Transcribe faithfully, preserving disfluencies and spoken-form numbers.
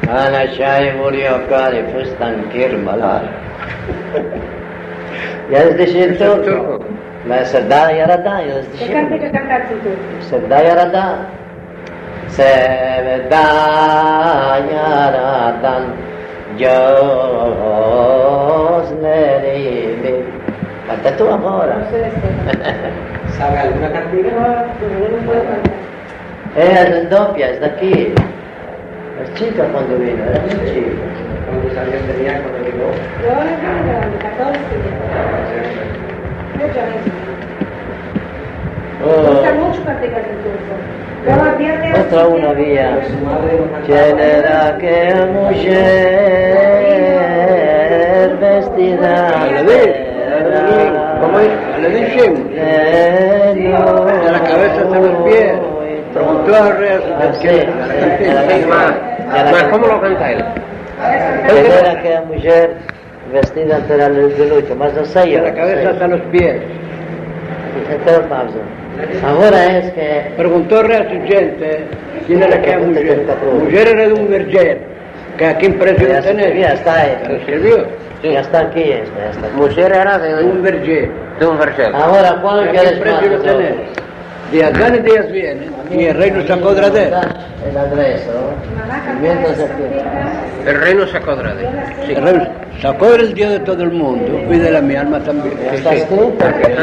Ana Shai murió Kali Fustan Kirmalar. Yazdışır Turku. Ben Sevda Yaradan yazdışır. Cante che cantați tu. Sevda Yaradan. Sevda Yaradan. Gözlerimi. Canta tu ahora. ¿Sabe alguna cantina? Era en doppia, es de aquí. Es chica cuando vino, era muy chica. ¿Cuántos años tenía cuando llegó? Yo era grande, catorce. Yo ya ves. Gusta Oh, mucho cantar en turco. Yo los viernes... otra una vía. Su madre no cantaba. ¿Quién era que mujer vestida de ¿Cómo es? Le dicen, de la cabeza hasta los pies. Preguntó a Real Sí, Más, ¿cómo lo canta él? ¿Quién era aquella mujer vestida entera de luto? Mas no sé yo. De la cabeza hasta los pies. Entero pausa. Ahora es que... Preguntó a Real gente quién era aquella mujer. Mujer era de un verger, que aquí en precio Ya de tener. ya está ahí. ¿Lo escribió? Ya está aquí, está, ya está aquí. Mujer era de Un verger. de un vergel. Ahora, ¿cuál Que aquí quieres en más? precio de tener. Días van y días vienen. Y el rey no sacó de la de. El adreso. Mientras aquí. El rey no sacó de El rey sacó el Dios de todo el mundo y de la mi alma también. Ya está escrito.